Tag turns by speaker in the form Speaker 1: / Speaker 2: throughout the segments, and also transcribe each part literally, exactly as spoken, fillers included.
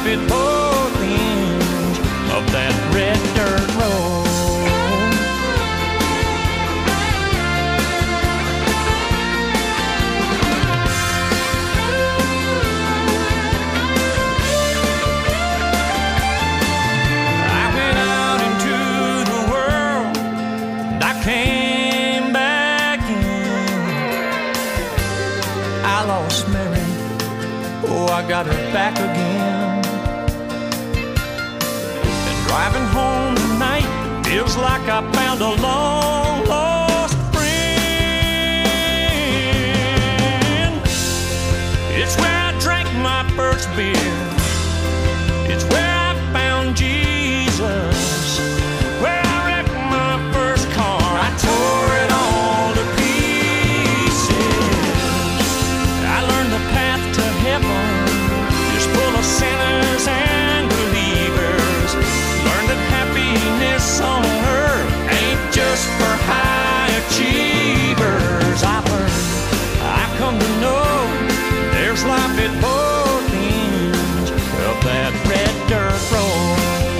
Speaker 1: life at both ends of that red dirt road. I went out into the world and I came back in. I lost Mary, oh, I got her back again. And driving home tonight feels like I found a long lost friend. It's where I drank my first beer. It's where I found Jesus. Where I wrecked my first car. I tore it all to pieces. I learned the path to heaven is full of sinners and believers. Learned that happiness on earth ain't just for high achievers. I learned, I come to know there's life at both ends of that red dirt road.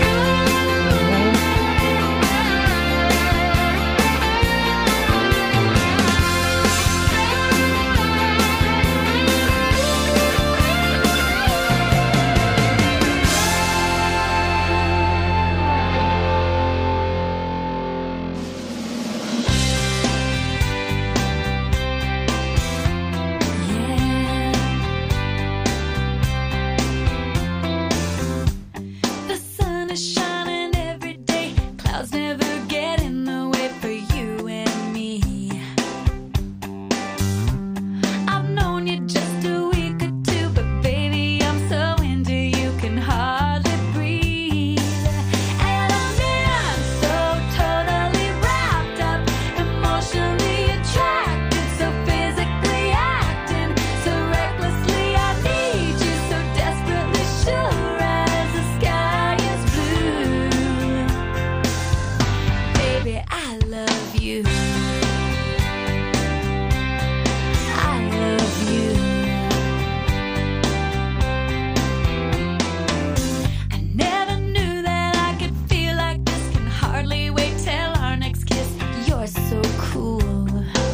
Speaker 2: The sun is shining every day. Clouds never get in the way for you and me. I've known you just a week or two, but baby, I'm so into you, can hardly breathe. And I'm in so totally wrapped up, emotionally attracted, so physically acting, so recklessly I need you, so desperately sure as the sky is blue. Baby, I love you. I love you. I never knew that I could feel like this. Can hardly wait till our next kiss. You're so cool.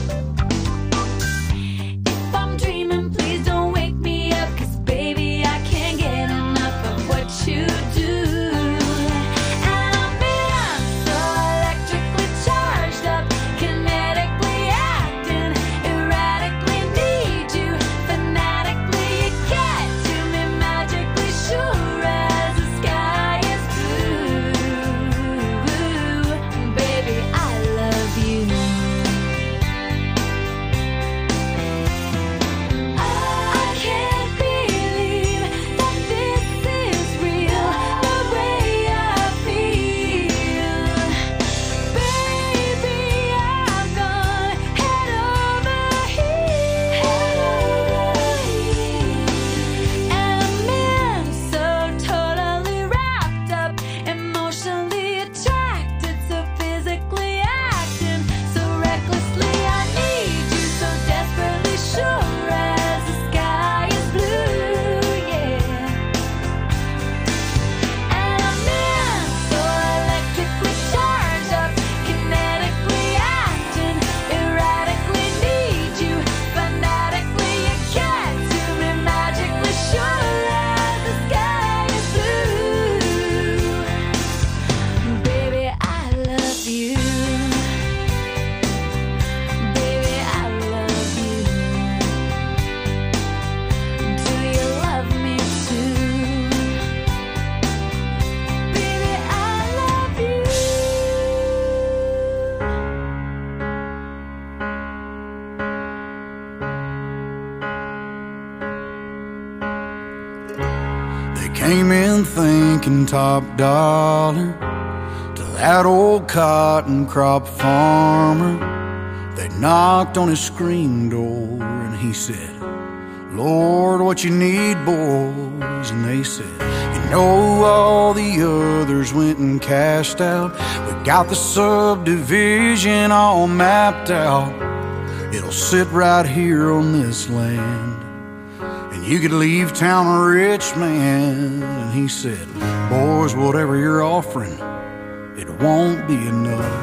Speaker 2: If I'm dreaming, please don't wake me up, 'cause baby, I can't get enough of what you do. And I'm in so electrically charged up, kinetically acting, erratically need you, fanatically you get to me, magically sure as the sky is blue. Baby, I love you. I can't believe that this is real, the way I feel. Baby, I've gone head over heels. And I'm in so totally wrapped up, emotionally attracted, so physically acting, so recklessly I need you, so desperately sure as the sky is blue, yeah. And I'm in so electrically charged up, kinetically acting, erratically need you, fanatically you get to me, magically sure as the sky is blue. Baby, I love you. Baby, I love you. Do you love me too? Baby, I love you.
Speaker 3: They came in thinking top dollar to that old cotton crop farmer. They knocked on his screen door and he said, Lord, what you need, boys? And they said, you know, all the others went and cashed out. We got the subdivision all mapped out. It'll sit right here on this land. and you could leave town a rich man. And he said, boys, whatever you're offering, it won't be enough.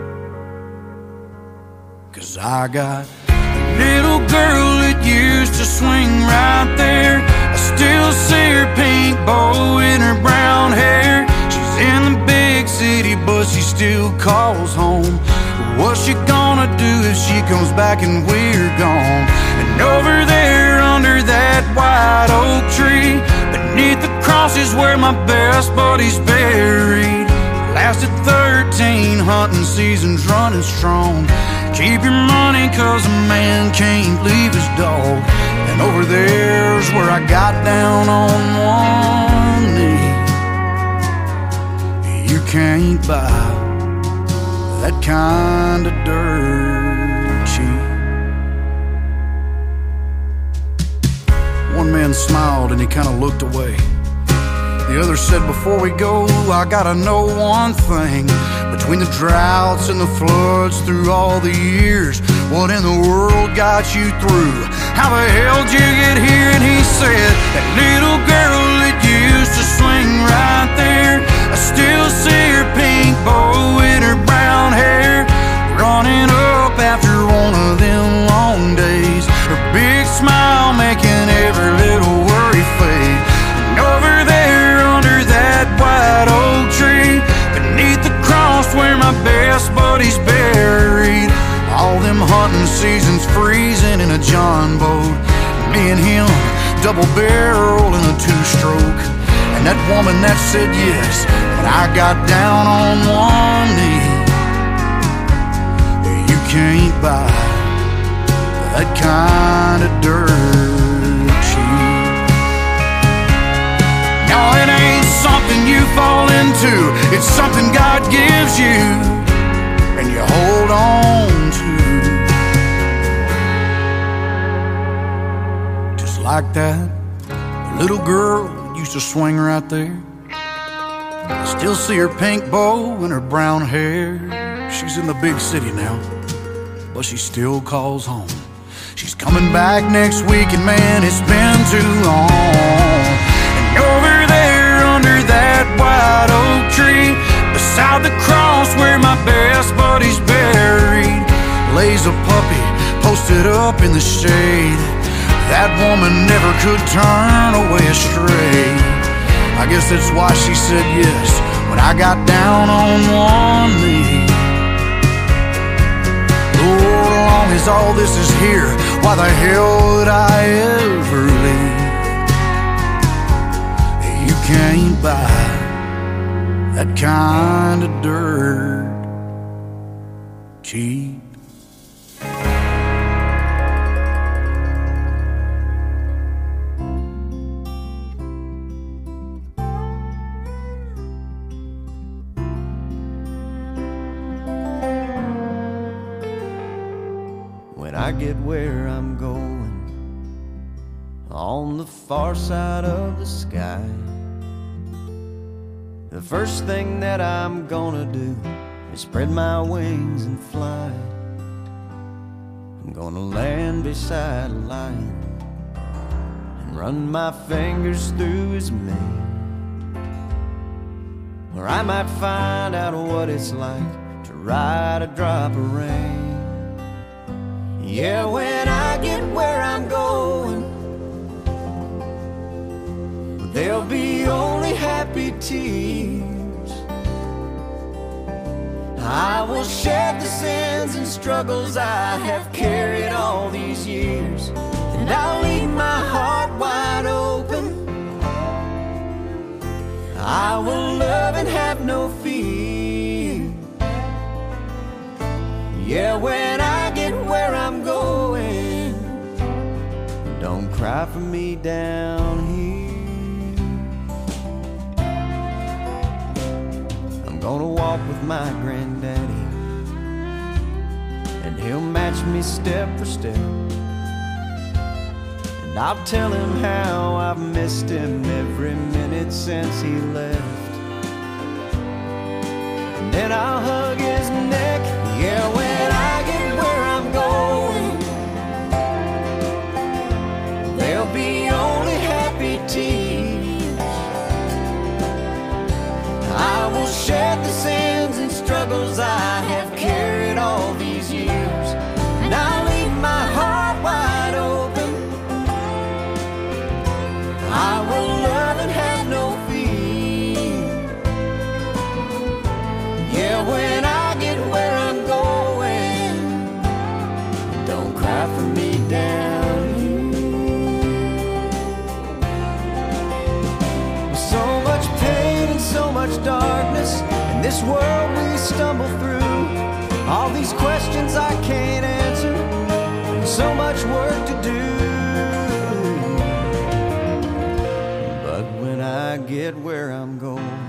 Speaker 3: 'Cause I got a little girl that used to swing right there. I still see her pink bow in her brown hair. She's in the big city, but she still calls home. What's she gonna do if she comes back and we're gone? And over there under that white oak tree, beneath the cross is where my best buddy's buried. Lasted thirteen hunting seasons running strong. Keep your money 'cause a man can't leave his dog. And over there's where I got down on one knee. You can't buy that kind of dirt cheap. One man smiled and he kind of looked away. The other said, before we go, I gotta know one thing. Between the droughts and the floods through all the years, what in the world got you through? How the hell did you get here? And he said, that little girl that used to swing right there, I still see her pink bow in her brown hair, running up after one of them long days. Her big smile making every little worry fade. And over there under that white oak tree, beneath the cross where my best buddy's buried, all them hunting seasons freezing in a John boat, me and him double barrel in a two-stroke. And that woman that said yes, but I got down on one knee. You can't buy that kind of dirt cheap. No, it ain't something you fall into, it's something God gives you and you hold on to. Just like that little girl used to swing right there. I still see her pink bow and her brown hair. She's in the big city now, but she still calls home. She's coming back next week, and man, it's been too long. And over there under that white oak tree, beside the cross where my best buddy's buried, lays a puppy posted up in the shade. That woman never could turn away astray. I guess that's why she said yes when I got down on one knee. Lord, as long as all this is here, why the hell would I ever leave? You can't buy that kind of dirt cheap.
Speaker 4: When I get where I'm going, on the far side of the sky, the first thing that I'm gonna do is spread my wings and fly. I'm gonna land beside a lion and run my fingers through his mane, or I might find out what it's like to ride a drop of rain. Yeah, when I get where I'm going, there'll be only happy tears. I will shed the sins and struggles I have carried all these years, and I'll leave my heart wide open. I will love and have no fear. Yeah, when I get where I'm going, don't cry for me down here. I'm gonna walk with my granddaddy, and he'll match me step for step. And I'll tell him how I've missed him every minute since he left. And then I'll hug his neck. Yeah, when I get where I'm going, there'll be much darkness in this world we stumble through. All these questions I can't answer, and so much work to do. But when I get where I'm going,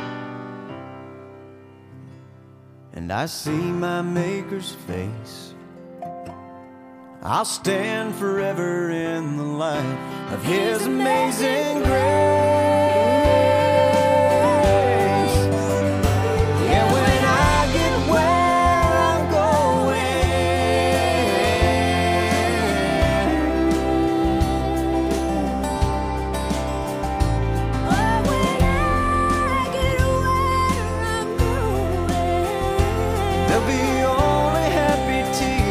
Speaker 4: and I see my Maker's face, I'll stand forever in the light of His amazing grace. Yeah, when I get where I'm going,
Speaker 2: Oh, when I get where I'm going,
Speaker 4: there'll be only happy tears.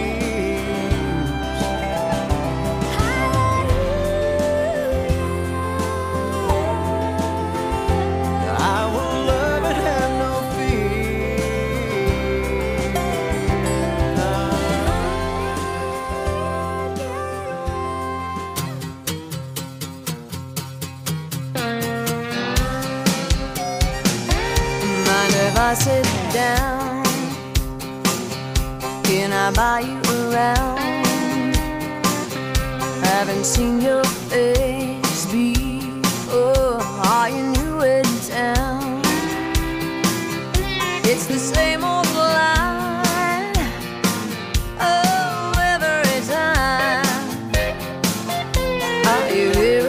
Speaker 4: I will love and have no
Speaker 5: Mind if I sit down? Can I buy you around? Haven't seen your face before. Are you new in town? It's the same old line. Oh, every time. Are you here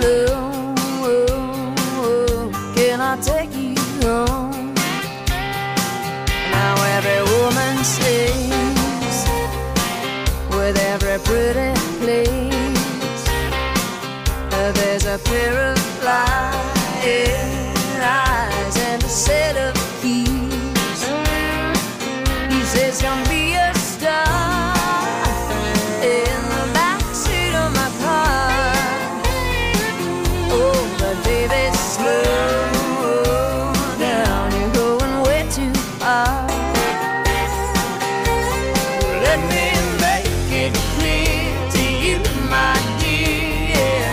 Speaker 5: alone? Can I take you home? Now every woman sings with every pretty place. Uh, There's a pair of flying eyes and a set of keys. He says, "Come be a star in the backseat of my car." Oh, but baby, slow down, you're going way too far. Let me make it clear to you, my dear.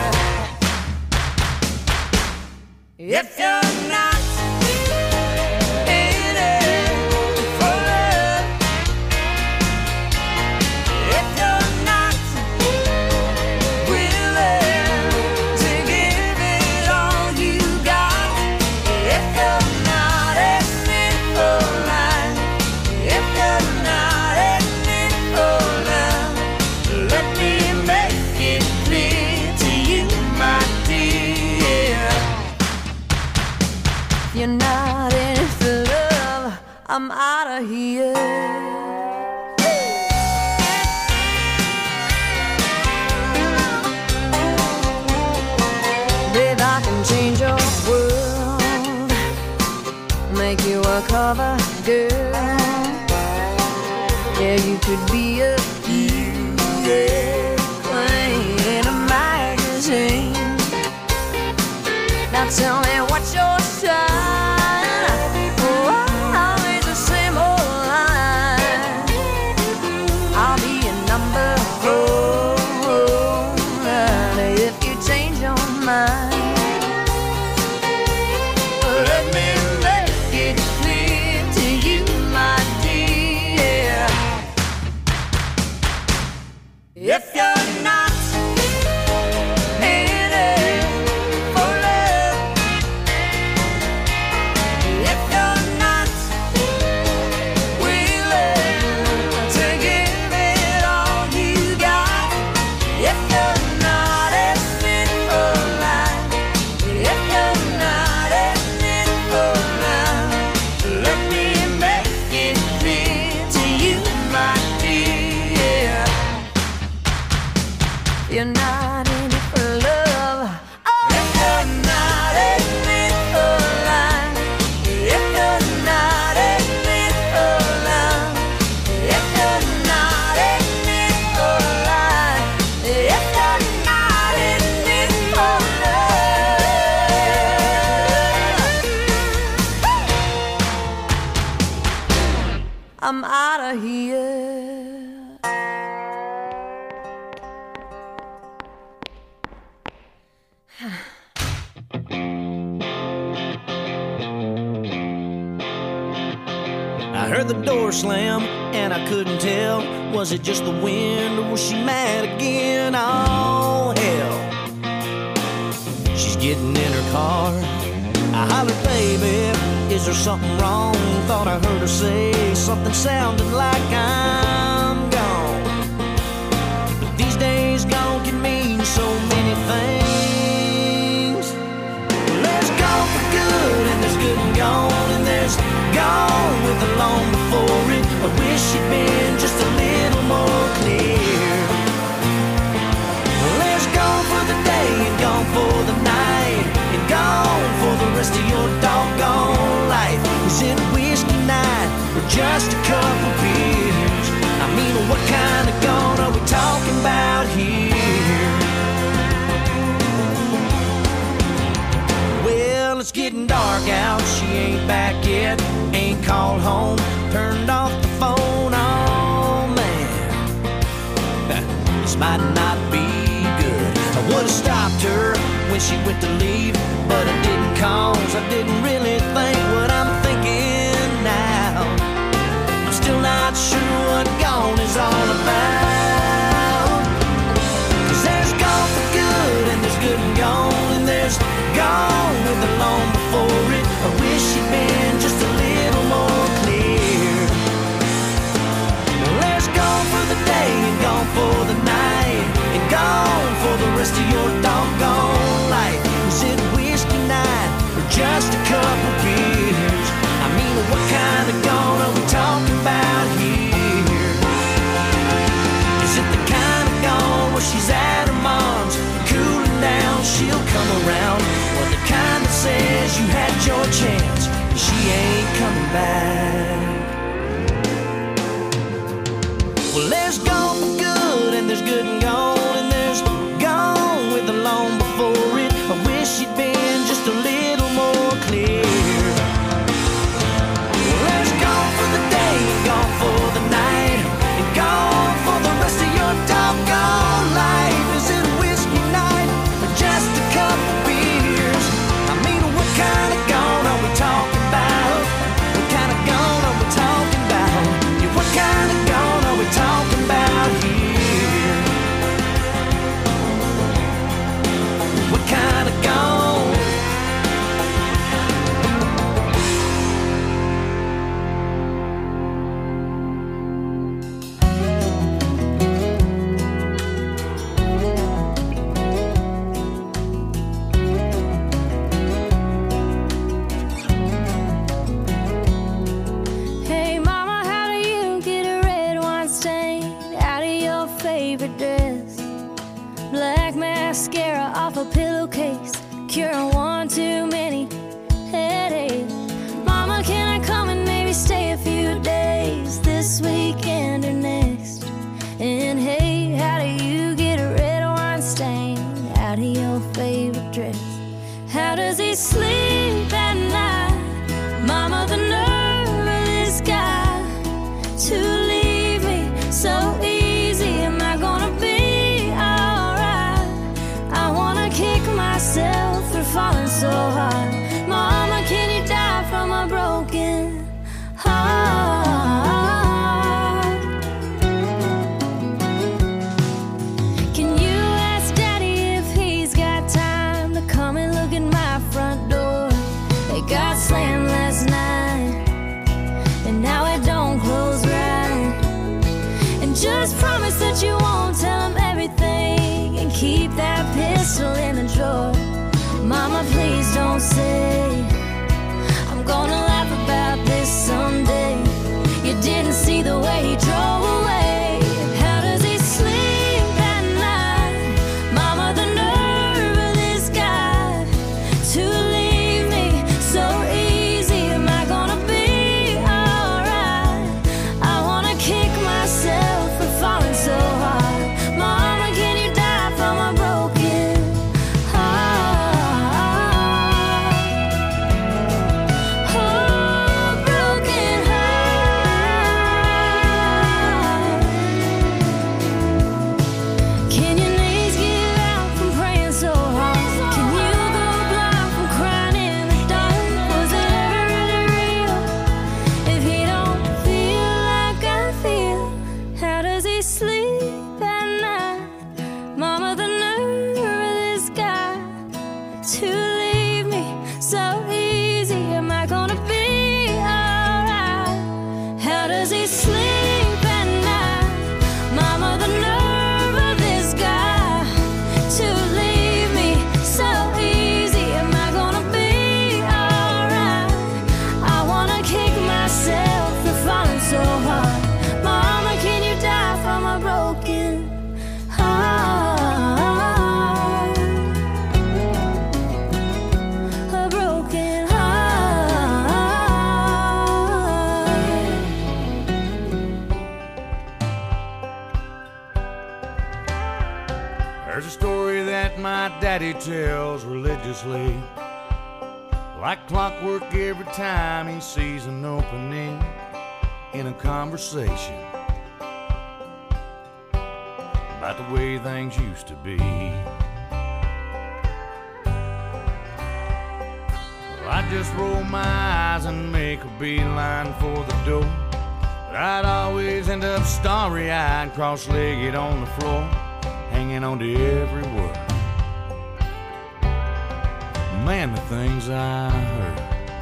Speaker 5: If you're not in it for love, if you're not willing to give it all you got, if you're not in it for life, if you're not in it for love, let me make it clear to you, my dear. If you're not in it for love, I'm out of here. Babe, I can change your world, make you a cover girl. Yeah, you could be a beauty queen in a magazine. Now tell me what's your sign? Oh, always the same old line. I'll be a number four if you change your mind. Let me make it clear to you, my dear.
Speaker 6: heard the door slam, and I couldn't tell, was it just the wind or was she mad again? Oh, hell. She's getting in her car. I hollered, baby, is there something wrong? Thought I heard her say something sounding like I'm gone. But these days gone can mean so many things. Well, there's gone for good, and there's good and gone, and there's gone with the long before it. I wish she'd been just a little more clear. Well, there's gone for the day and gone for the night, and gone for the rest of your doggone life. Is it whiskey night or just a couple beers? I mean, what kind of gone are we talking about here? Well, it's getting dark out, she ain't back yet, ain't called home, turned off the phone. Oh man, this might not be good. I would've stopped her when she went to leave, but I didn't, cause I didn't really think what I'm thinking now. I'm still not sure what gone is all about. Cause there's gone for good, and there's good and gone, and there's gone with the long before it. I wish she'd been just a little more clear. Well, there's gone for the day and gone for the night, and gone for the rest of your doggone life. Is it whiskey night or just a couple beers? I mean, what kind of gone are we talking about here? Is it the kind of gone where she's at her mom's, cooling down, she'll come around? Or the kind that says you had your chance, and she ain't coming back? Well, there's gone for good, and there's good and gone, and there's gone with the long before it. I wish she'd been just a little more clear. Well, there's gone for the day, and gone for the night, and gone for the rest of your doggone life. Is it whiskey night or just a couple beers? I mean, what kind of gone are we talking about? What kind of gone are we talking about? Yeah, what kind of gone are we talking about here? What kind of gone?
Speaker 2: Hey mama, how do you get a red wine stain out of your favorite dress? Black mascara off a pillowcase, curing one too many headaches. Mama, can I come and maybe stay a few days this weekend or next? And hey, how do you get a red wine stain out of your favorite dress? How does he sleep at night? Mama, the nerve of this guy to leave me so easy. Am I gonna be alright? I wanna kick myself for falling so hard. Mama, can you die from a broken heart? Can you ask Daddy if he's got time to come and look at my front door? It got slammed last night, and now it don't close right. And just promise that you won't tell him everything, and keep that pistol in the drawer. Mama, please don't say I'm gonna laugh about this someday. You didn't see the way he drove away. How does he sleep at night? Mama, the nerve of this guy to leave me so easy. Am I gonna be alright? I wanna kick myself for falling so hard. Mama, can you die from a broken heart?
Speaker 3: story that my daddy tells religiously, like clockwork every time he sees an opening in a conversation about the way things used to be. Well, I just roll my eyes and make a beeline for the door, but I'd always end up starry-eyed, cross-legged on the floor, hanging on to every word. Man, the things I heard.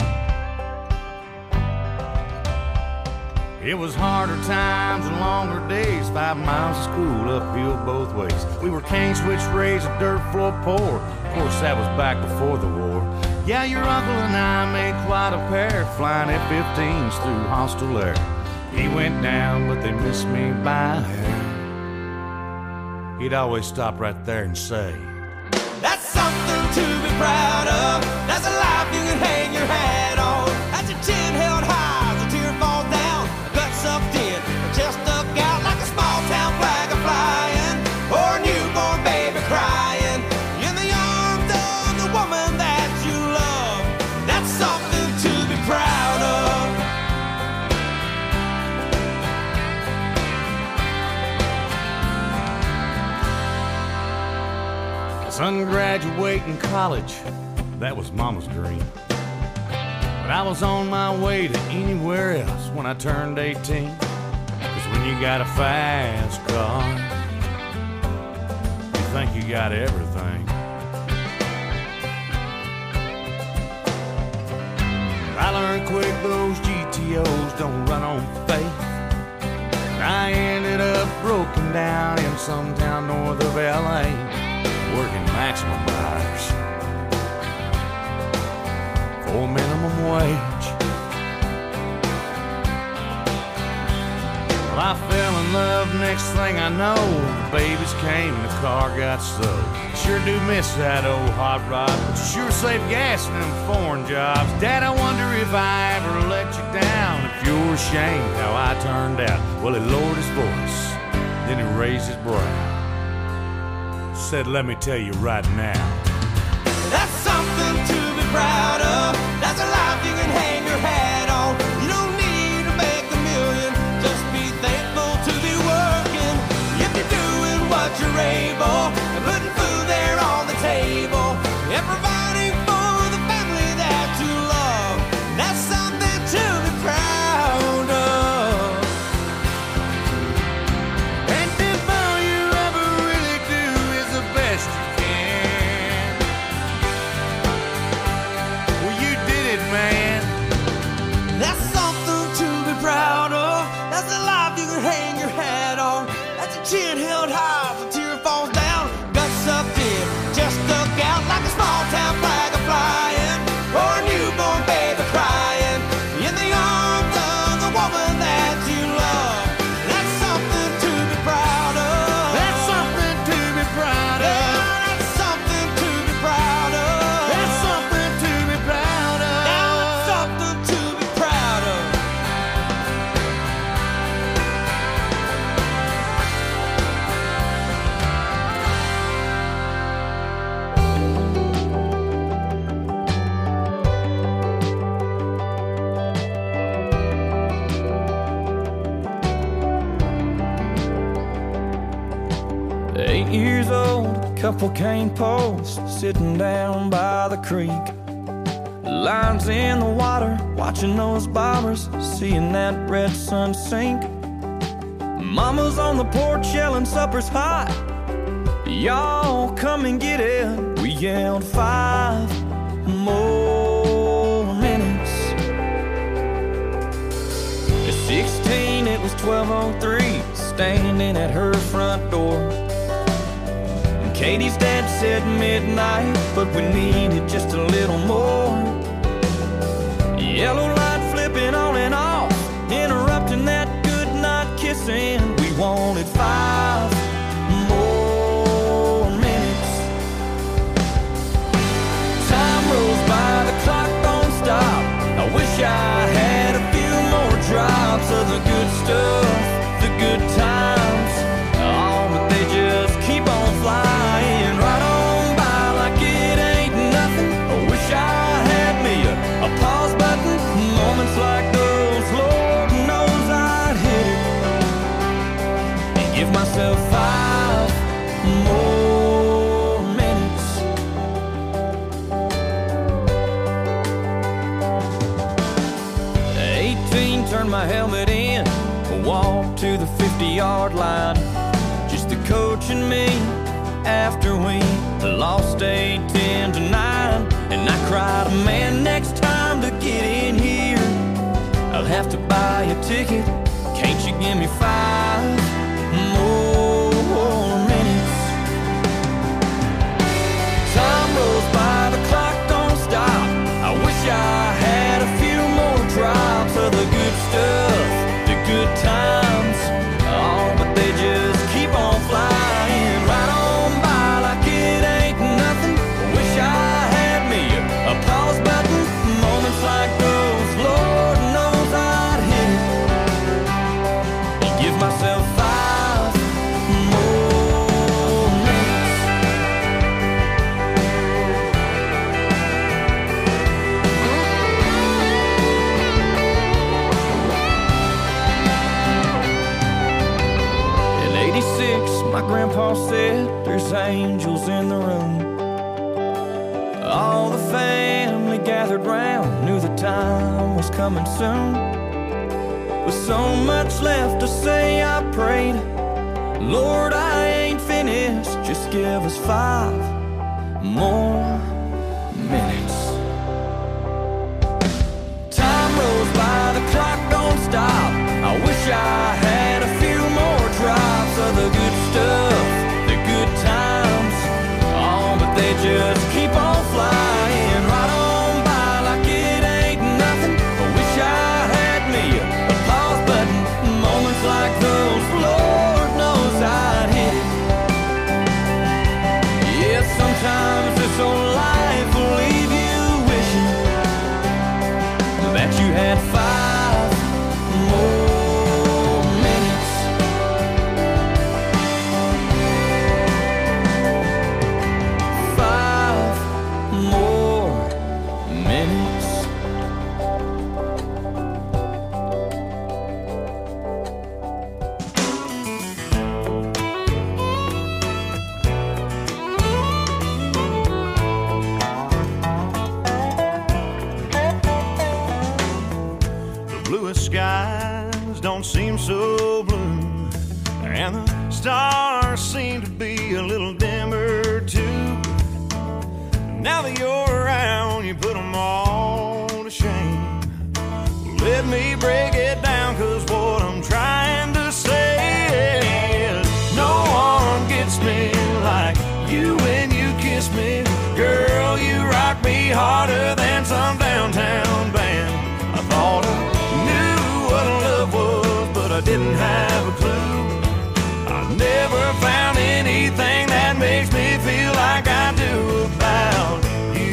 Speaker 3: It was harder times and longer days, five miles of school uphill both ways. We were cane switch raised, a dirt floor poor. Of course, that was back before the war. Yeah, your uncle and I made quite a pair, flying F fifteens through hostile air. He went down, but they missed me by a hair. He'd always stop right there and say,
Speaker 6: That's something to be proud of. That's a life you can hang your hat on. That's your chin held high as a tear falls down. A gut sucked in, a chest stuck out like a small town flag a flying, or a newborn baby crying in the arms of the woman that you love. That's something to be proud of.
Speaker 3: Son, graduating college, that was mama's dream. But I was on my way to anywhere else when I turned eighteen. Cause when you got a fast car, you think you got everything. I learned quick those G T Os don't run on faith. I ended up broken down in some town north of L A, working maximum hours for minimum wage. Well, I fell in love, next thing I know, the babies came and the car got stowed. Sure do miss that old hot rod, but you sure save gas in them foreign jobs. Dad, I wonder if I ever let you down, if you're ashamed how I turned out. Well, he lowered his voice, then he raised his brow, said, let me tell you right now,
Speaker 6: That's something to be proud of. That's a life you can hang your hat on. You don't need to make a million, just be thankful to be working. If you're doing what you're able, and putting food there on the table, and providing for the family that you love, that's something to be proud of.
Speaker 3: and if all you ever really do is the best you can, well, you did it, man.
Speaker 6: That's something to be proud of. That's a life you can hang your hat on. That's a chin held high as a tear falls down. Gut sucked in, just stuck out like a small town flag a flying, or a newborn baby crying in the arms of the woman that you love. That's something to be proud of.
Speaker 3: That's something to be proud
Speaker 6: Yeah,
Speaker 3: of.
Speaker 6: that's something to be proud of.
Speaker 3: That's something to be proud of.
Speaker 6: That's something to be proud of.
Speaker 7: Eight years old, couple cane posts sitting down by the creek. Lines in the water, watching those bobbers, seeing that red sun sink. Mama's on the porch yelling supper's hot. Y'all come and get it. We yelled five more minutes. At sixteen, it was twelve oh three, standing at her front door. Katie's dad said midnight, but we needed just a little more. Yellow light flipping on and off, interrupting that good night kissing. We wanted five more minutes. Time rolls by, the clock don't stop. I wish I had a few more drops of the good stuff, the good times. Oh, but they just keep on flying right on. my helmet in, walked to the fifty-yard line. Just the coach and me after we lost eight ten to nine. And I cried, man, next time to get in here, I'll have to buy a ticket. Can't you give me five more minutes? Time rolls by, the clock don't stop. I wish I had a few more drops of the good stuff, the good times. Oh, but they just keep on flying right on by like it ain't nothing. Wish I had me a pause button. Moments like those, Lord knows I'd hit it and give myself five more minutes. In eighty-six, my grandpa said there's angels in the room. All the family gathered round, knew the time was coming soon. With so much left to say, I prayed, Lord, I ain't finished, just give us five more minutes. Time rolls by, the clock don't stop. I wish I had a few more drops of the good stuff, the good times. Oh, but they just keep on flying right on by like it ain't nothing. I wish I had me a pause button. Moments like those, Lord knows I'd hit it. Yeah, sometimes this old life will leave you wishing that you had five more minutes. Five more minutes.
Speaker 8: The bluest skies don't seem so blue, and the stars seem to be a little dimmer too. Now that you're around, you put them all to shame. Let me break it down, cause what I'm trying to say is no one gets me like you when you kiss me. Girl, you rock me harder than some downtown band. I thought I knew what love was, but I didn't have a clue. I never found anything that makes me feel like I do about you.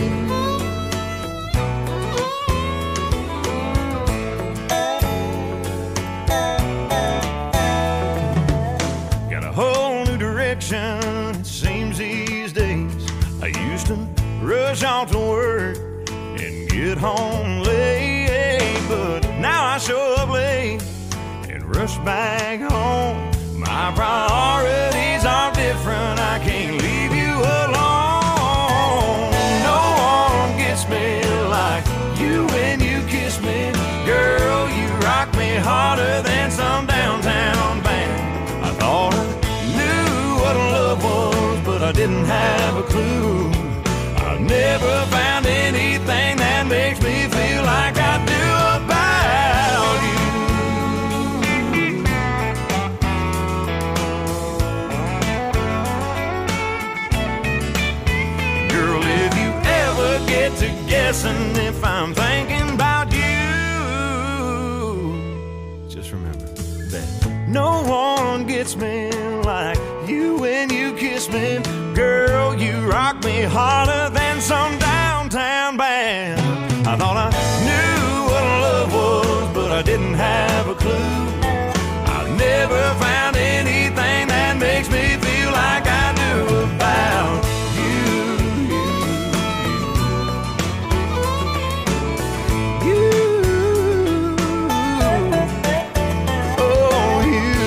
Speaker 8: Got a whole new direction, it seems these days. I used to rush off to work and get home late, but now I show up late and rush back home. My priorities are different, I can't leave you alone. No one gets me like you when you kiss me. Girl, you rock me harder than some downtown band. I thought I knew what love was, but I didn't have a clue. I've never found anything that makes me feel like I do about you. Girl, if you ever get to guessing if I'm thinking about you, just remember that no one gets me like you when you kiss me. Girl, you rock me harder than some downtown band. I thought I knew what love was, but I didn't have a clue. I've never found anything that makes me feel like I do about you. You, oh you.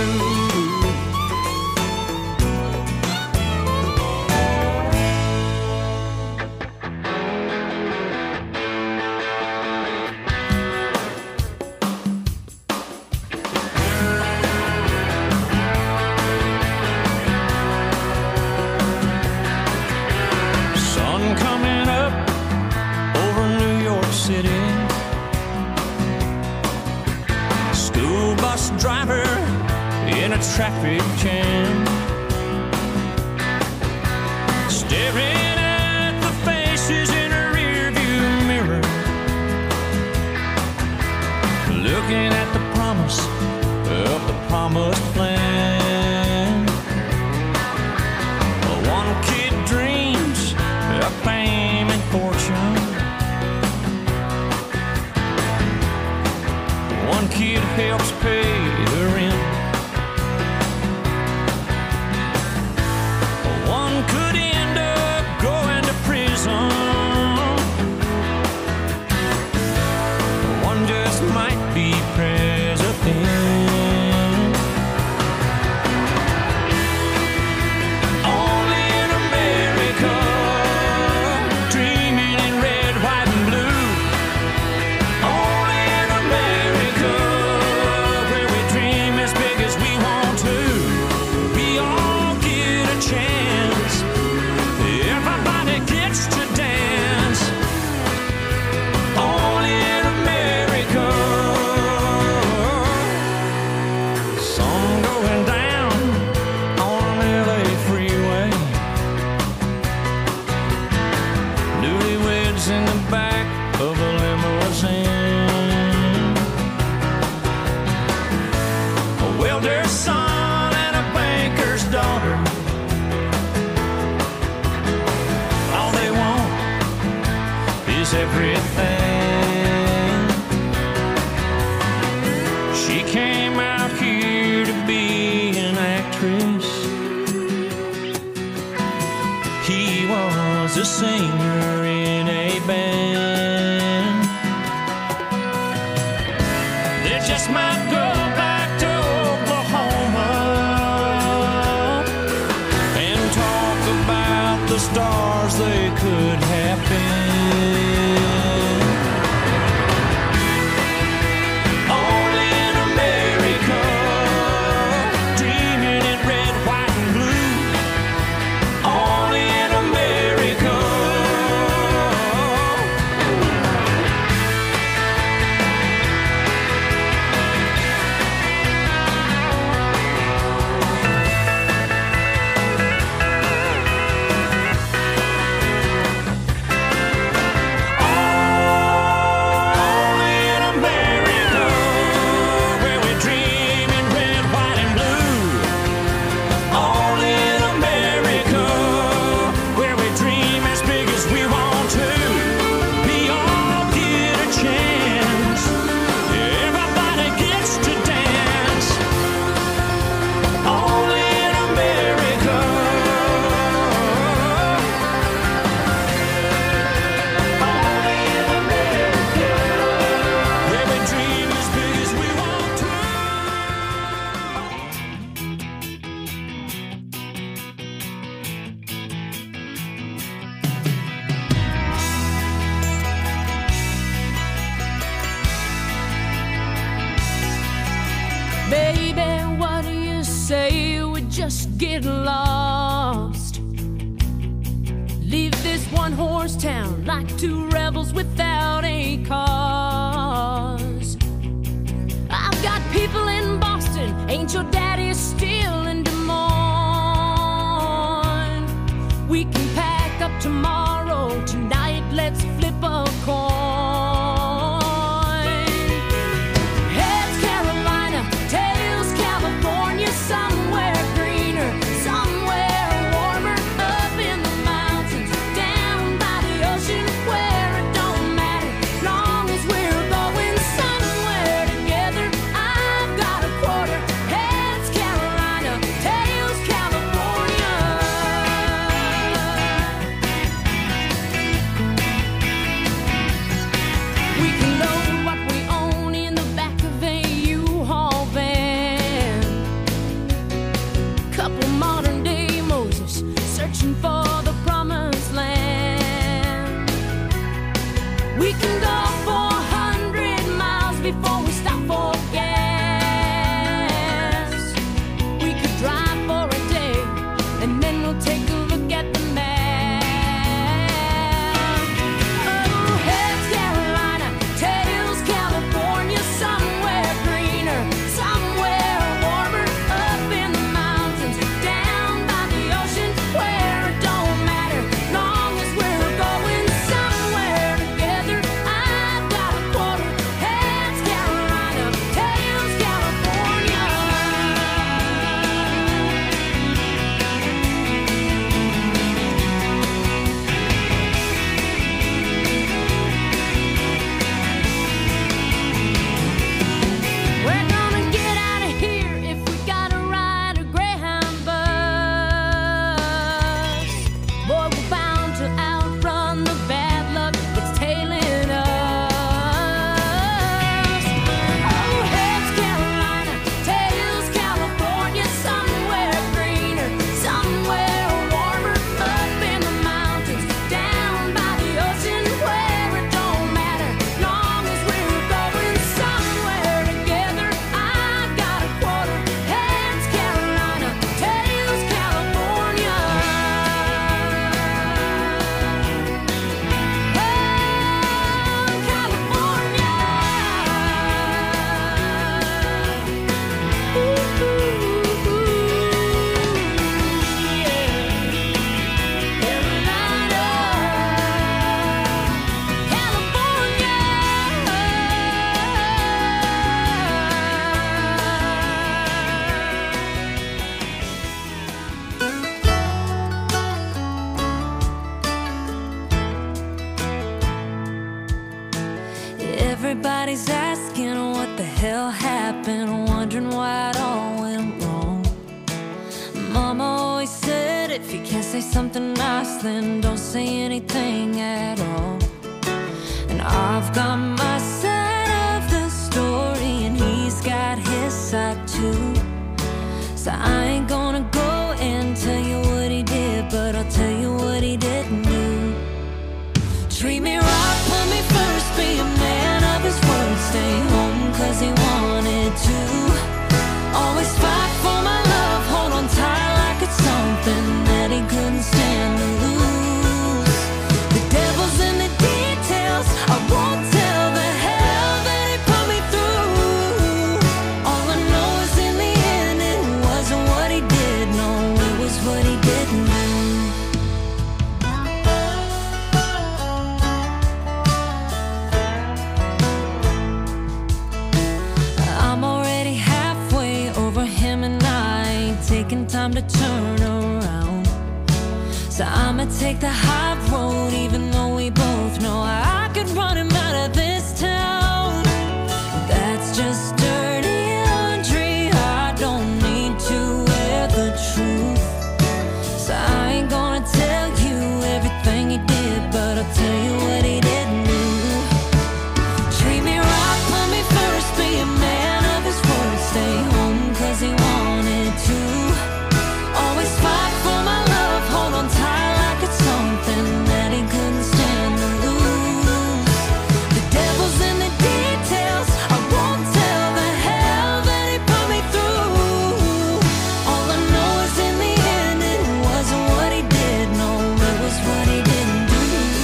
Speaker 1: traffic jam. Staring at the faces in a rearview mirror, looking at the promise of the promised plan. One kid dreams of fame and fortune. One kid helps pay the rent. One could end up going to prison. One just might be president. Only in America, dreaming in red, white, and blue. Only in America, where we dream as big as we want to. We all get a chance. Everybody gets to dance. Only in America. Sun going down on an L A freeway. Newlyweds in the back of a limousine. A welder's son and a banker's daughter. All they want is everything. She came out here to be an actress. He was a singer in a band. They just might go back to Oklahoma and talk about the stars they could have been. Only in America, dreaming in red, white, and blue. Only in America. Only in America, where we dream in red, white, and blue. Only in America, where we dream as big as we want to. We all get a chance. Everybody gets to dance. Only in America. Only in America, where we dream as big as we want to.
Speaker 2: Baby, what do you say we just get lost? Leave this one horse town like two rebels without a cause. I've got people in Boston, ain't your daddy still in Des Moines? We can pack up tomorrow, tonight let's flip a coin. Heads Carolina, tails California, somewhere greener, somewhere warmer, up in the mountains, down by the ocean, where it don't matter, long as we're going somewhere together. I've got a quarter. Heads Carolina, tails California. to outrun the bad luck that's tailing us. Oh, heads Carolina, tails California, somewhere greener, somewhere warmer, up in the mountains, down by the ocean, where it don't matter, long as we're going somewhere together. I got a quarter, heads Carolina, tails California. Oh, California. Ooh, ooh, ooh, yeah. Carolina, everybody's asking what the hell happened, wondering why it all went wrong. Mama always said if you can't say something nice, then don't say anything at all. And I've got my side of the story, and he's got his side too. So I ain't gonna go and tell you what he did, but I'll tell you what he didn't do. Treat me right, put me first, be a man of his word, stay home cause he wanted to. Always fight for my love, hold on tight like it's something that he couldn't stand to lose. The devil's in the details, I won't tell the hell that he put me through. All I know is in the end it wasn't what he did, no, it was what he didn't do. I'm already halfway over him and I ain't taking time to turn around. So I'ma take the high road even though we both know I could run him out of this town. That's just dirty laundry, I don't need to wear the truth. So I ain't gonna tell you everything he did, but I'll tell you what he didn't do. Treat me right, put me first, be a man of his word, stay home cause he wanted to. Always fight for my love, hold on tight like it's something that he couldn't stand to lose. The devil's in the details, I won't tell the hell that he put me through. All I know is in the end it wasn't what he did, no, it was what he didn't do.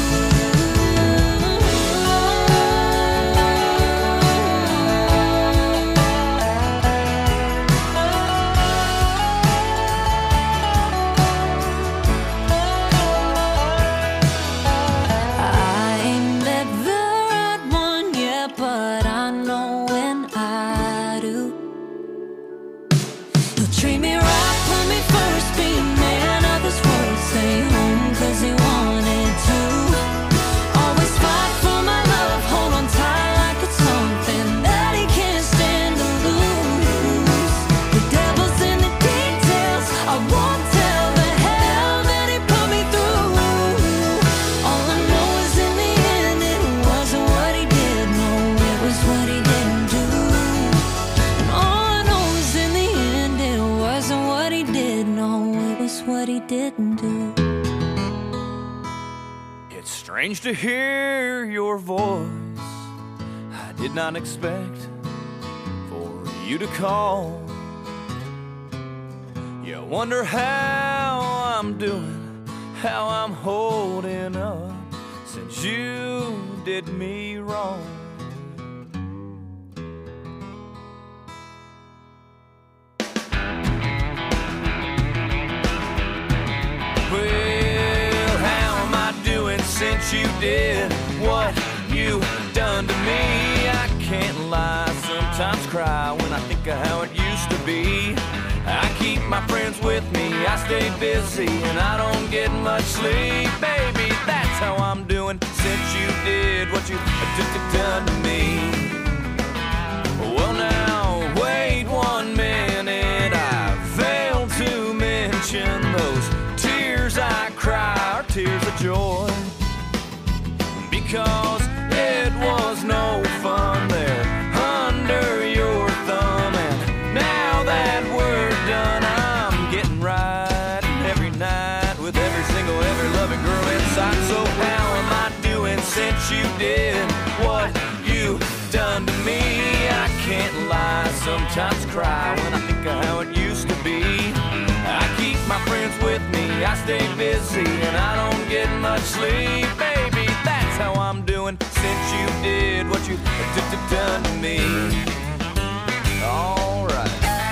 Speaker 2: I ain't met the right one yet, but I know when I do. He'll treat me right, put me first, be a man of his word, stay home cause he wanted to. Always fight for my love, hold on tight like it's something that he can't stand to lose. The devil's in the details, I won't tell the hell that he put me through. All I know is in the end it wasn't what he did, no, it was what he didn't do. And all I know is in the end it wasn't what he did, no, it was what he didn't do.
Speaker 7: It's strange to hear your voice. I did not expect for you to call. You wonder how I'm doing, how I'm holding up since you did me wrong. Well, how am I doing since you did what you done to me? I can't lie, sometimes cry when I think of how it used to be. I keep my friends with me, I stay busy, and I don't get much sleep. Baby, that's how I'm doing since you did what you done to me. Well now, wait one minute, I failed to mention those tears I cry are tears of joy, because it was no fun there under your thumb. And now that we're done, I'm getting right every night with every single, every loving girl inside. So how am I doing since you did what you done to me? I can't lie, sometimes cry when I think of how it used to be. I keep my friends with me, I stay busy, and I don't get much sleep. Baby, that's how I'm doing since you did what you done to me. All right.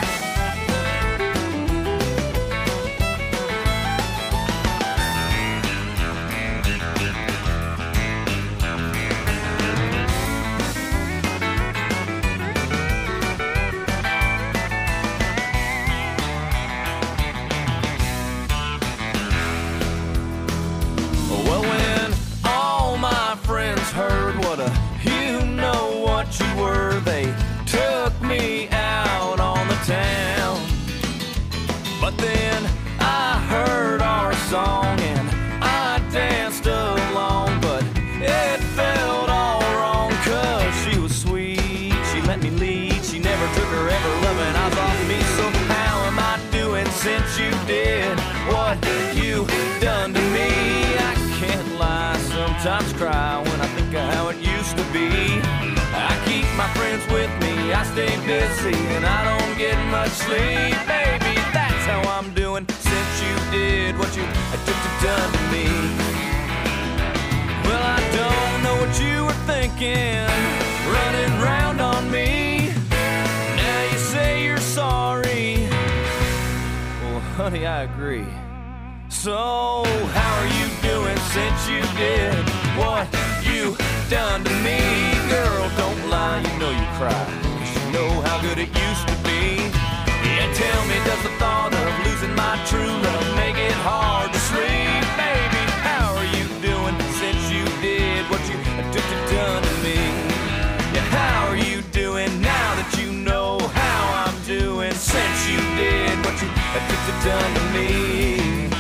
Speaker 7: Heard what a you know what you were, they took me out on the town. But then I heard our song and I danced along, but it felt all wrong, cause she was sweet, she let me lead, she never took her ever loving eyes off me. So how am I doing since you did what you done to me? I can't lie, sometimes cry when I think of how it used to be. I keep my friends with me, I stay busy, and I don't get much sleep. Baby, that's how I'm doing since you did what you done to me. Well, I don't know what you were thinking, running round on me. Now you say you're sorry. Well, honey, I agree. So how are you doing since you did what you done to me? Girl, don't lie, you know you cry, 'cause you know how good it used to be. Yeah, tell me, does the thought of losing my true love make it hard to sleep? Baby, how are you doing since you did what you done to me? Yeah, how are you doing now that you know how I'm doing since you did what you done to me?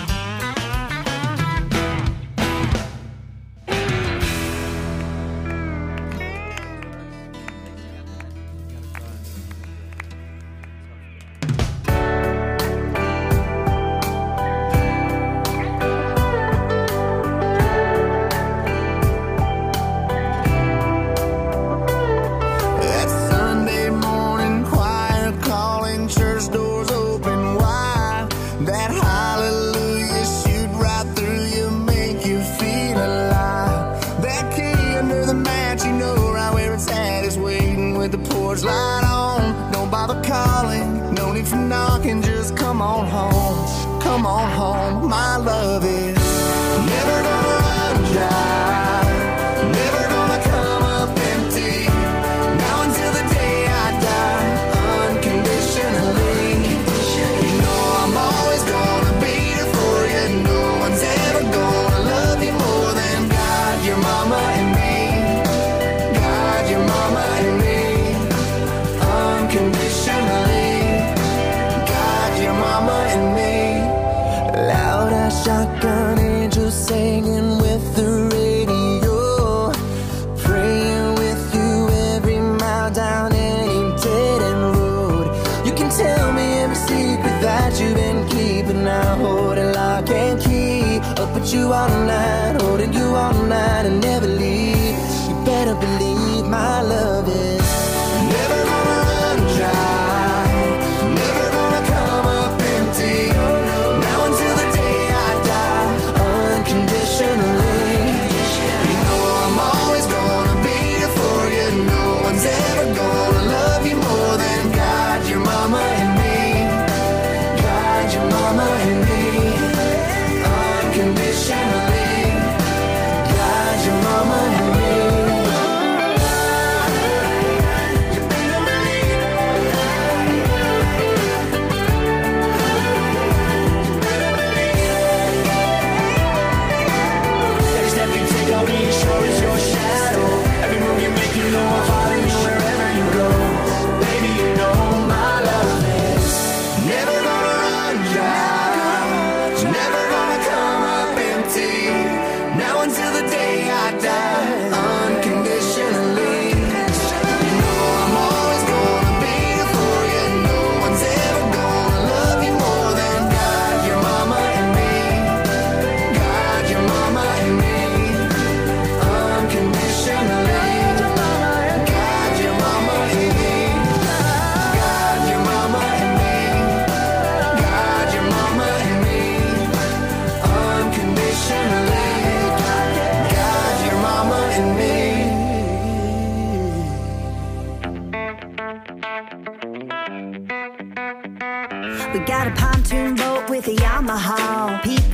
Speaker 9: Light on, don't bother calling, no need for knocking, just come on home, come on home. My love is never gonna run dry, never gonna come up empty, now until the day I die, unconditionally. You know I'm always gonna be there for you, no one's ever gonna love you more than God, your mama and me, God, your mama and me. Unconditionally, God, your mama and me. Loud as shotgun angels singing with the radio, praying with you every mile down any dead end road. You can tell me every secret that you've been keeping, I hold it lock and key. Up with you all night, holding you all night and never leave. You better believe my love is never gonna run dry, never gonna come up empty, now until the day I die, unconditionally. You know I'm always gonna be there for you, no one's ever gonna love you more than God, your mama and me, God, your mama and me, unconditionally.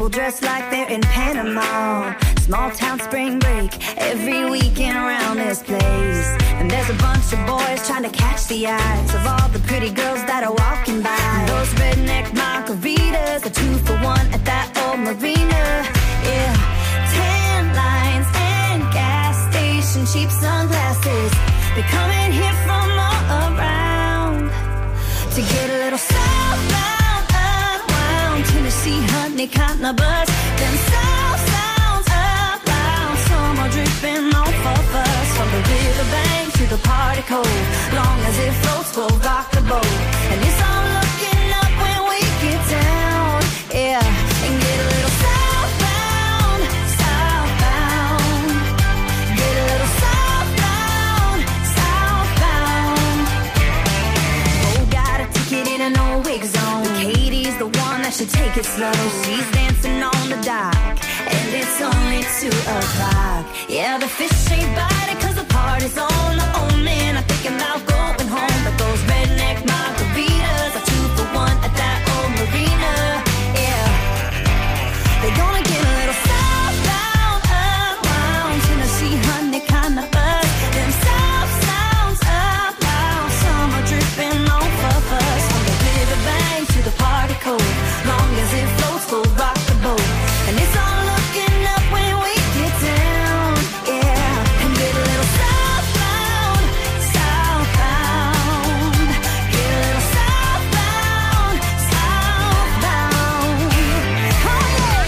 Speaker 2: dressed like they're in Panama. Small town spring break, every weekend around this place. And there's a bunch of boys trying to catch the eyes of all the pretty girls that are walking by. And those redneck margaritas are two for one at that old marina. Yeah, tan lines and gas station cheap sunglasses. They're coming here from all around to get a little southbound, unwound. Tennessee honey cotton a buzz. Them south sounds up loud. Some are dripping off of us. From the riverbank to the party cove. Long as it floats, we'll rock the boat. And it's all looking up when we get down. Yeah, and get a little southbound, southbound. Get a little southbound, southbound. Oh, got a ticket in an old wig zone. Katie's the one that should take it slow. She's dancing on the dock, and it's only two o'clock. Yeah, the fish ain't biting cause the party's on. The old man, I'm thinking about going home. But those redneck margaritas are two for one at that old marina. Yeah, they're gonna get a little southbound, unwound. Tennessee honey kinda buzz. Them south sounds up loud. Some are dripping off of us. From the riverbank to the party cove. Long as it floats, we'll rock the boat. And it's all looking up when we get down. Yeah, and get a little southbound, southbound. Get a little southbound, southbound. Oh, yeah.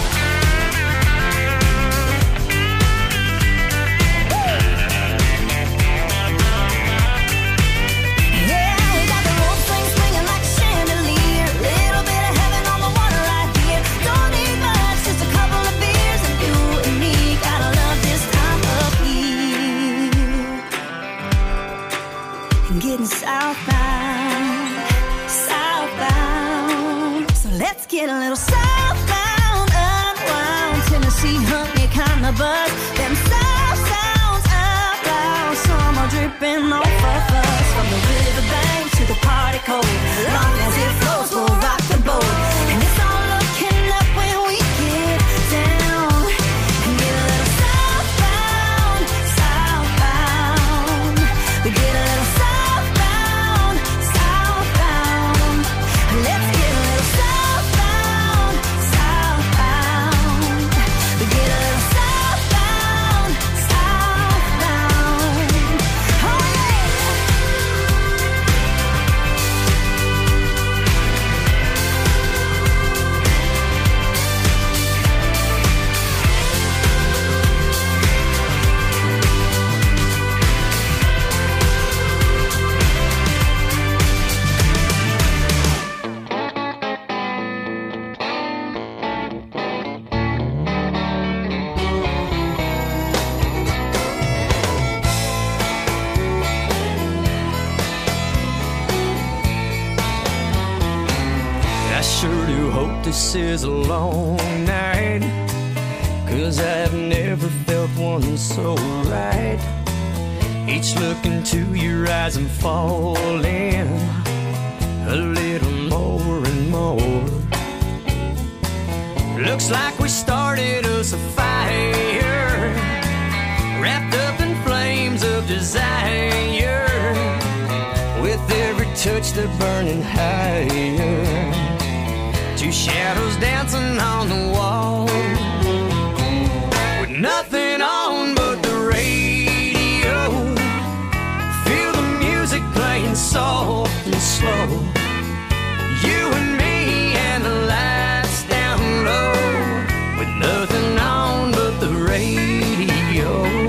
Speaker 2: Yeah, we got the rope swing swinging like a chandelier. Little bit of heaven on the water right here. Don't need much, just a couple of beers, and you and me gotta love this time of year. And getting southbound, southbound. So let's get a little southbound, unwound. Tennessee honey kinda buzz. Them south sounds up loud. Some are dripping off of us. From the riverbank to the party cove. Long as it flows, we'll rock the boat. And it's all looking up when we get down. And get a little southbound, southbound. We get a little southbound, southbound. Let's get a little southbound, southbound. We get a little southbound, southbound. Oh yeah.
Speaker 6: I sure do hope this is a long night, 'cause I've never felt one so right. Each look into your eyes I'm falling a little more and more. Looks like we started us a fire, wrapped up in flames of desire. With every touch they're burning higher. Two shadows dancing on the wall, with nothing on but the radio. Feel the music playing soft and slow. You and me and the lights down low, with nothing on but the radio.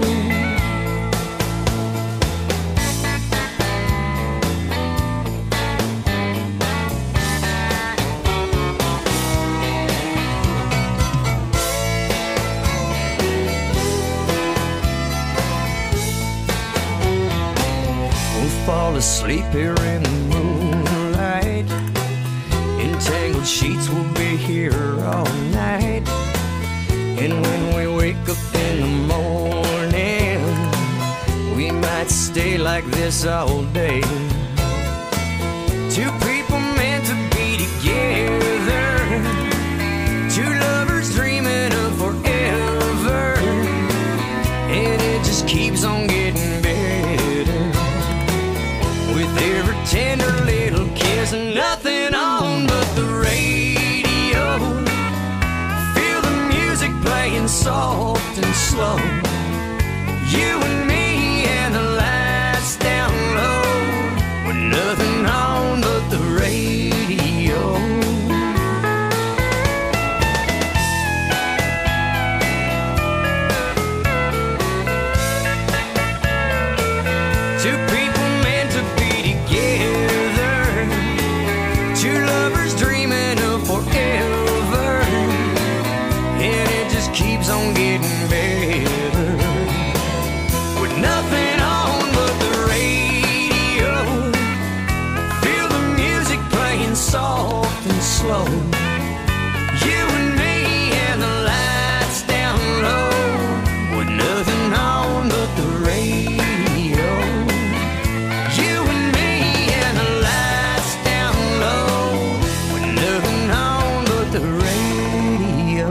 Speaker 6: Fall asleep here in the moonlight. Entangled sheets will be here all night. And when we wake up in the morning, we might stay like this all day. Two people meant to be together, two lovers dreaming slow. You and me and the lights down low, with nothing on but the radio. Two people meant to be together, two lovers dreaming of forever, and it just keeps on getting better, with nothing on but the radio. Feel the music playing soft and slow. You and me and the lights down low, with nothing on but the radio. You and me and the lights down low, with nothing on but the radio.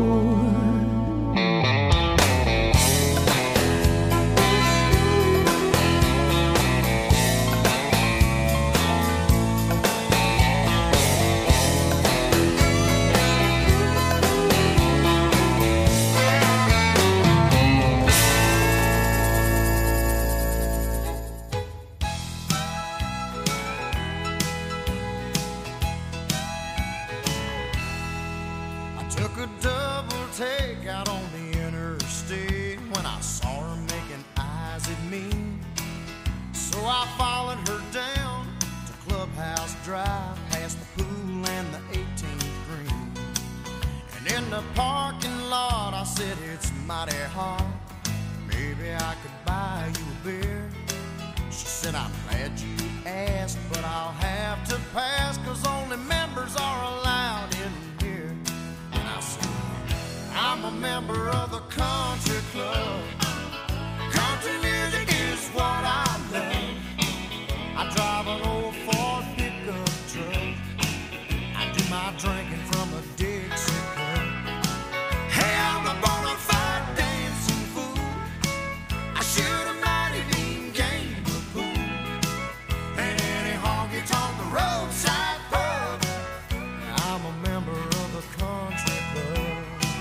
Speaker 3: I took a double take out on the interstate when I saw her making eyes at me. So I followed her down to Clubhouse Drive, past the pool and the eighteenth green. And in the parking lot I said, it's mighty hot, maybe I could buy you a beer. She said, I'm glad you asked, but I'll have to pass, 'cause only members are allowed in here. And I said, I'm a member of the country club. Country music is what I love. I drive an old Ford pickup truck. I do my drinking from a Dixie cup. Hey, I'm a bona fide dancing fool. I shoot a mighty mean game of pool, and any honky tonk the roadside pub. I'm a member of the country club.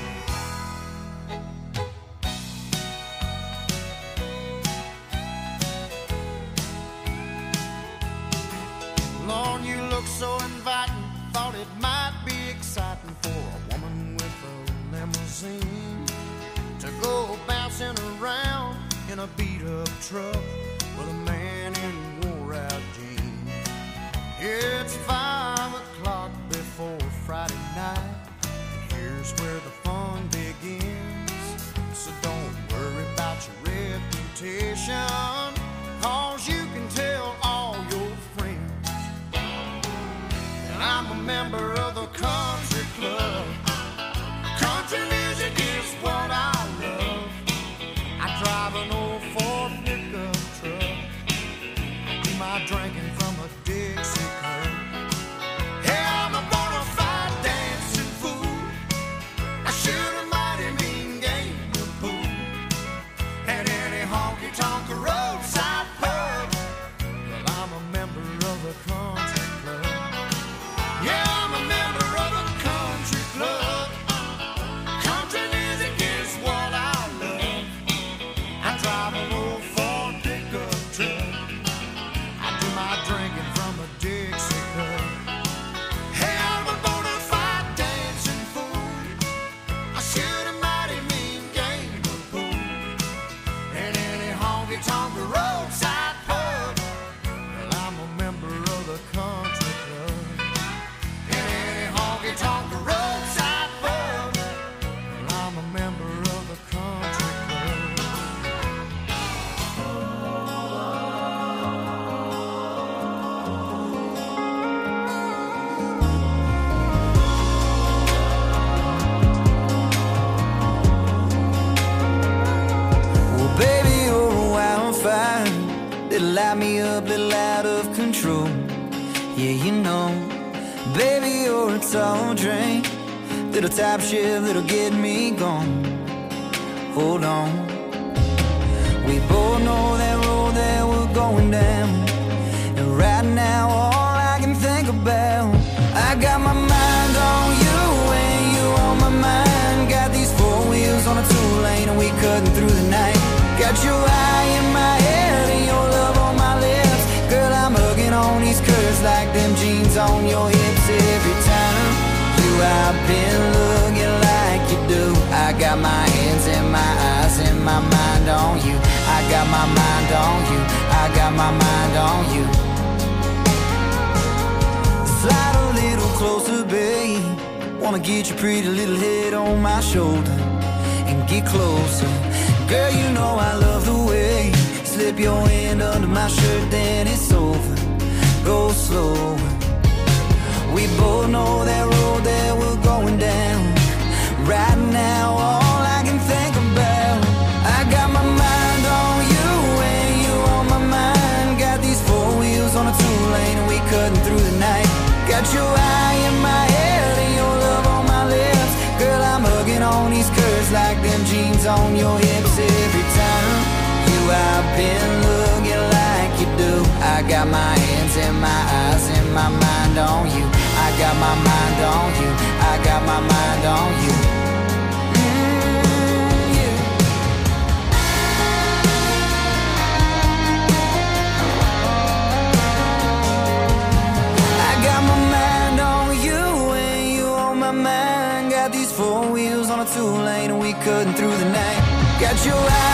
Speaker 3: Lord, you look so inviting. Thought it might be exciting for a woman with a limousine to go bouncing around in a beat-up truck with a man in wore-out jeans. It's five o'clock before Friday night, and here's where the fun begins. So don't worry about your reputation, 'cause you can tell all your friends. And I'm a member of the country club. Country music is what I love. I drive an old Ford pickup truck. I do my drinking from a Dixie cup. Hey, I'm a bona fide dancing fool. I shoot a mighty mean game of pool, and any honky tonk roadside pub. Well, I'm a member of the country club. Yeah, I'm a member of the country club. Country music is what I love. I drive an old Ford pickup truck. I do my drinking from a Dixie cup. Hey, I'm a bona fide dancing fool. I shoot a mighty mean game of pool, and any honky tonk roadside pub. Well, I'm a member of the country club. And any honky tonk roadside pub. Well, I'm a member of the country club.
Speaker 6: Well, baby, you're a wildfire that'll light me up, little out of control. Yeah, you know, baby, you're a tall drink, little top shift that'll get me gone. Hold on, we both know that road that we're going down, and right now all I can think about, I got my mind on you and you on my mind. Got these four wheels on a two lane and we cut
Speaker 9: cutting through the night. Got your eye in my head and your love on my lips. Girl, I'm hugging on these curves like them jeans on your hips. Every time you I've been looking like you do. I got my hands and my eyes and my mind on you. I got my mind on you. I got my mind on you. Slide a little closer, babe. Wanna get your pretty little head on my shoulder and get closer. Girl, you know I love the way you slip your hand under my shirt, then it's over. Go slow. We both know that road that we're going down. Right now, all I can think about, I got my mind on you and you on my mind. Got these four wheels on a two-lane and we cutting through the night. Got your eye in my head and your love on my lips. Girl, I'm hugging on these curves like them jeans on your hips. Every time you I've been looking like you do. I got my hands and my eyes and my mind on you. I got my mind on you. I got my mind on you. Mm, yeah. I got my mind on you and you on my mind. Got these four wheels on a two-lane and we cutting through the night. Got your eyes